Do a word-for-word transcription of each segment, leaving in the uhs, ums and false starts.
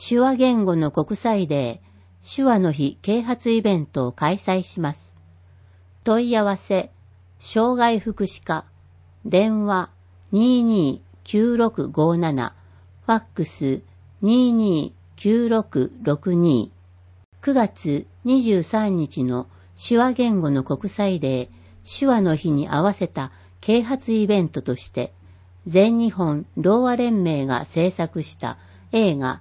手話言語の国際デー、手話の日啓発イベントを開催します。問い合わせ、障害福祉課、電話 にーにーきゅうろくごーなな、ファックス にーにーきゅうろくろくにー。くがつにじゅうさんにちの手話言語の国際デー、手話の日に合わせた啓発イベントとして、全日本ろうあ連盟が制作した映画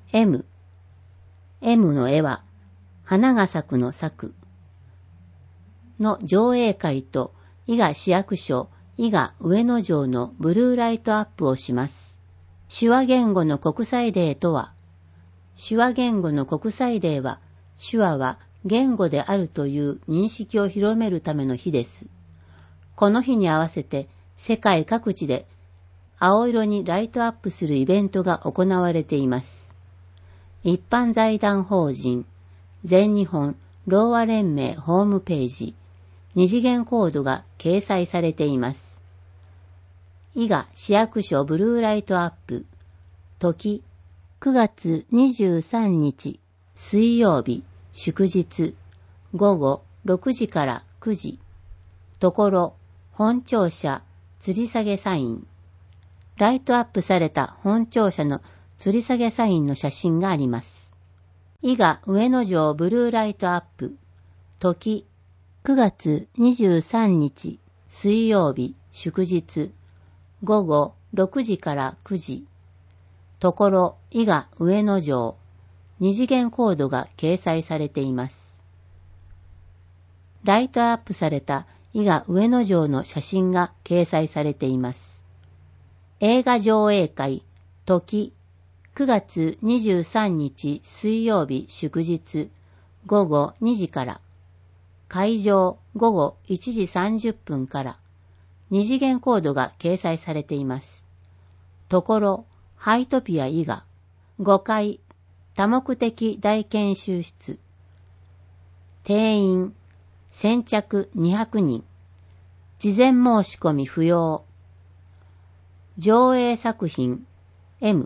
M。M の絵は花が咲くの咲くの上映会と伊賀市役所伊賀上野城のブルーライトアップをします。手話言語の国際デーとは、手話言語の国際デーは、手話は言語であるという認識を広めるための日です。この日に合わせて世界各地で青色にライトアップするイベントが行われています。一般財団法人全日本ろうあ連盟ホームページ、二次元コードが掲載されています。伊賀市役所ブルーライトアップ、時くがつにじゅうさんにち水曜日祝日ごごろくじからくじ、ところ本庁舎吊り下げサイン、ライトアップされた本庁舎の吊り下げサインの写真があります。伊賀上野城ブルーライトアップ、時くがつにじゅうさんにち水曜日祝日ごごろくじからくじ、ところ伊賀上野城、二次元コードが掲載されています。ライトアップされた伊賀上野城の写真が掲載されています。映画上映会、時くがつにじゅうさんにち水曜日祝日ごごにじから、会場ごごいちじさんじゅっぷんから、二次元コードが掲載されています。ところ、ハイトピア伊賀、ごかい、多目的大研修室。定員、先着にひゃくにん。事前申し込み不要。上映作品、M。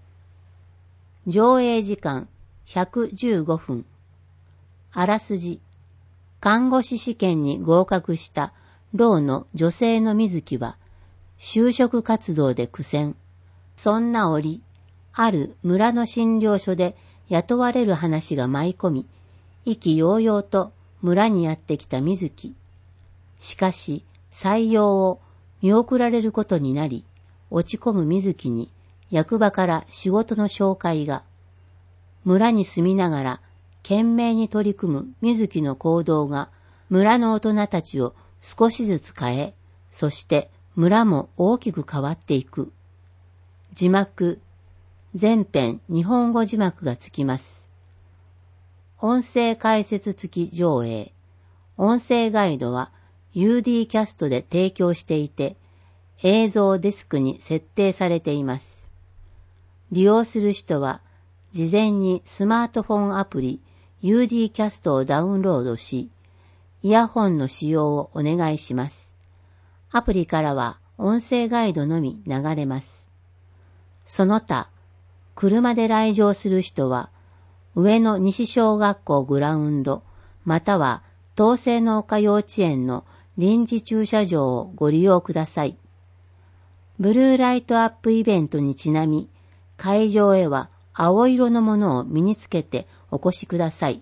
上映時間、ひゃくじゅうごふん。あらすじ。看護師試験に合格した老の女性の水木は、就職活動で苦戦。そんな折、ある村の診療所で雇われる話が舞い込み、意気揚々と村にやってきた水木。しかし、採用を見送られることになり、落ち込む水木に役場から仕事の紹介が。村に住みながら懸命に取り組む水木の行動が村の大人たちを少しずつ変え、そして村も大きく変わっていく。字幕、全編日本語字幕がつきます。音声解説付き上映。音声ガイドは ユーディー キャストで提供していて、映像ディスクに設定されています。利用する人は、事前にスマートフォンアプリ ユーディー キャストをダウンロードし、イヤホンの使用をお願いします。アプリからは音声ガイドのみ流れます。その他、車で来場する人は、上野西小学校グラウンド、または東西の丘幼稚園の臨時駐車場をご利用ください。ブルーライトアップイベントにちなみ、会場へは青色のものを身につけてお越しください。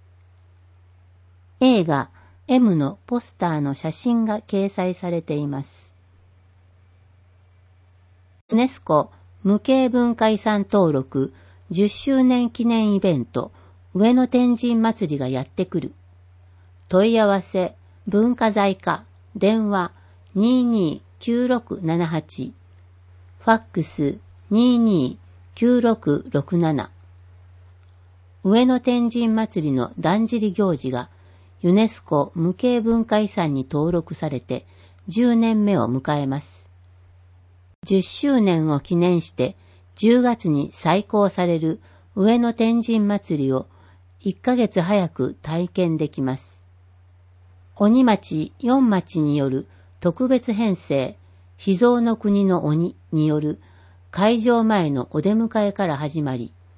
映画 M のポスターの写真が掲載されています。ユネスコ無形文化遺産登録じゅっしゅうねん記念イベント上野天神祭りがやってくる。問い合わせ文化財課電話 にーにーきゅうろくななはち、ファックス にーにーきゅうろくろくなな。上野天神祭りのだんじり行事がユネスコ無形文化遺産に登録されてじゅうねんめを迎えます。じゅっしゅうねんを記念してじゅうがつに再興される上野天神祭りをいっかげつ早く体験できます。鬼町よん町による特別編成秘蔵の国の鬼による会場前のお出迎えから始まり、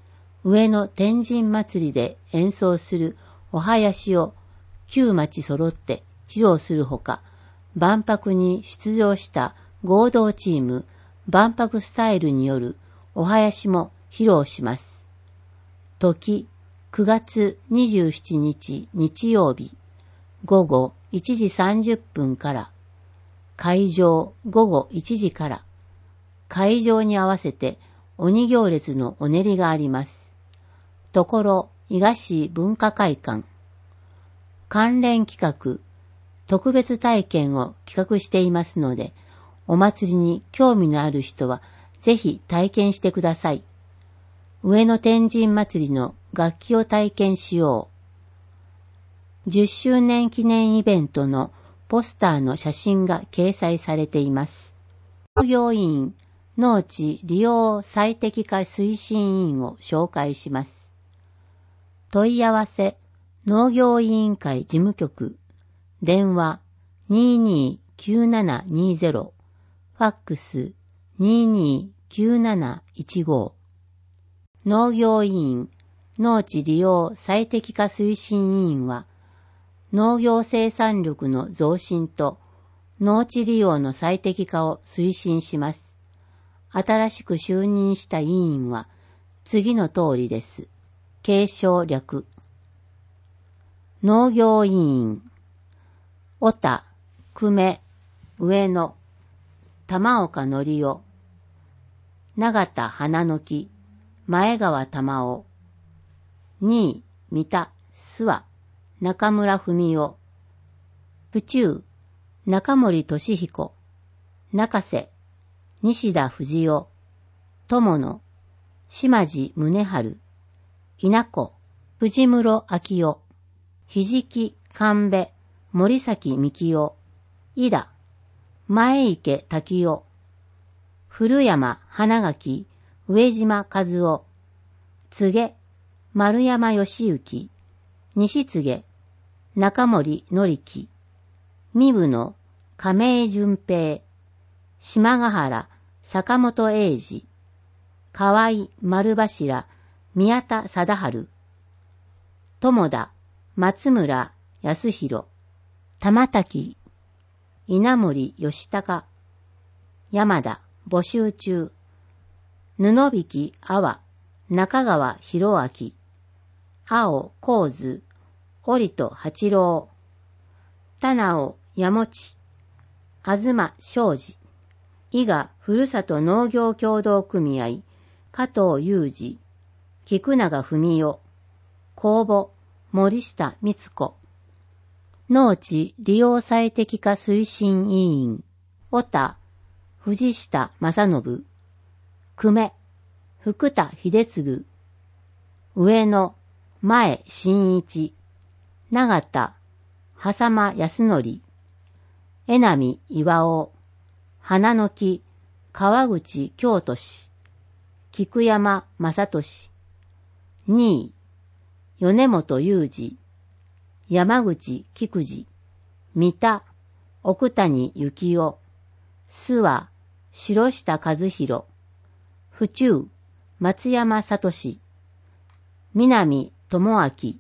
上野天神祭りで演奏するお囃子を旧町揃って披露するほか、万博に出場した合同チーム万博スタイルによるお囃子も披露します。時くがつにじゅうしちにち日曜日午後いちじさんじゅっぷんから、会場午後いちじから、会場に合わせて鬼行列のお練りがあります。ところ伊賀市文化会館。関連企画、特別体験を企画していますので、お祭りに興味のある人はぜひ体験してください。上野天神祭りの楽器を体験しよう。じゅっしゅうねん記念イベントのポスターの写真が掲載されています。農業委員農地利用最適化推進委員を紹介します。問い合わせ農業委員会事務局、電話 にーにーきゅうななにーぜろ、ファックス にーにーきゅうなないちご。農業委員農地利用最適化推進委員は、農業生産力の増進と農地利用の最適化を推進します。新しく就任した委員は次の通りです。継承略。農業委員、小田、久米、上野、玉岡則夫、長田花の木、前川玉緒、にい、三田、諏訪、中村文夫、府中、中森俊彦、中瀬、西田藤夫、友野、島地宗春、稲子、藤室昭夫、ひじき神戸、森崎幹夫、井田、前池滝夫、古山花垣、上島和夫、柘植、丸山義行、西柘中森典樹、三部の亀井淳平、島ヶ原、坂本英二、河合丸柱、宮田貞治、友田、松村康弘、玉滝、稲森義孝、山田、募集中、布引阿波、中川博明、青光図、折戸八郎、棚尾山持、東昌司、伊賀ふるさと農業協同組合、加藤裕二、菊永文夫、公募、森下光子、農地利用最適化推進委員、小田、藤下正信、久米、福田秀次、上野、前真一、長田、狭間康則、江波岩尾、花の木、川口京都市、菊山正俊、にい、米本裕二、山口菊次、三田、奥谷幸夫、諏訪、白下和弘、府中、松山聡、南智明、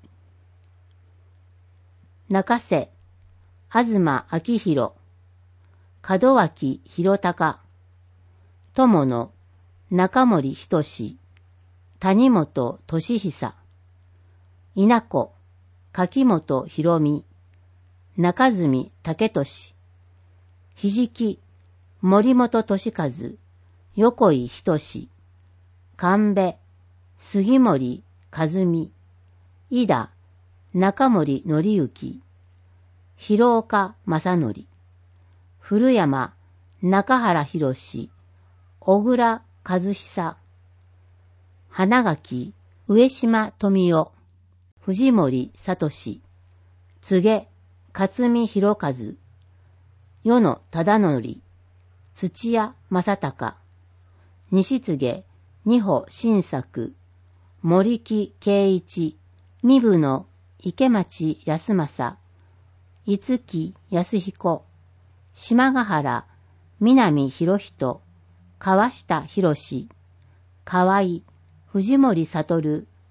中瀬、東明弘、門脇弘隆、友野、中森仁志、谷本俊久、稲子、柿本博美、中住武俊、ひじき、森本俊和、横井仁、神戸、杉森和美、井田、中森則之、広岡正則、古山、中原博士、小倉和久、花垣、上島富夫、藤森聡、柘植、勝見博和、与野忠則、土屋正隆、西柘二歩新作、森木圭一、三部の池町康政、五木康彦、島ヶ原、南博人、川下博士、河合、藤森悟、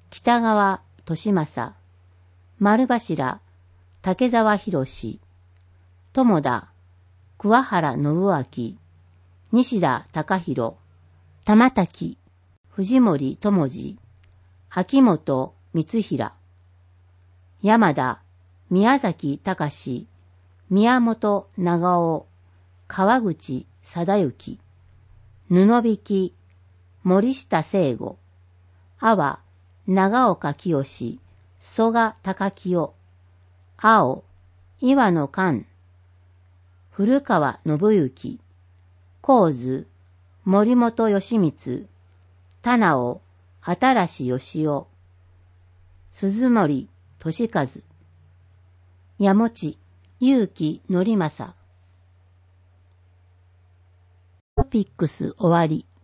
北川利正、丸柱、竹沢博、友田、桑原信明、西田隆弘、玉滝、藤森友次、秋元光平、山田、宮崎隆、宮本長尾、川口貞之、布引、森下聖吾、阿波、長岡清、曽我高清、青、岩野寛、古川信之、神津、森本義光、棚尾、新義雄、鈴森俊和、矢持、結城則正。トピックス終わり。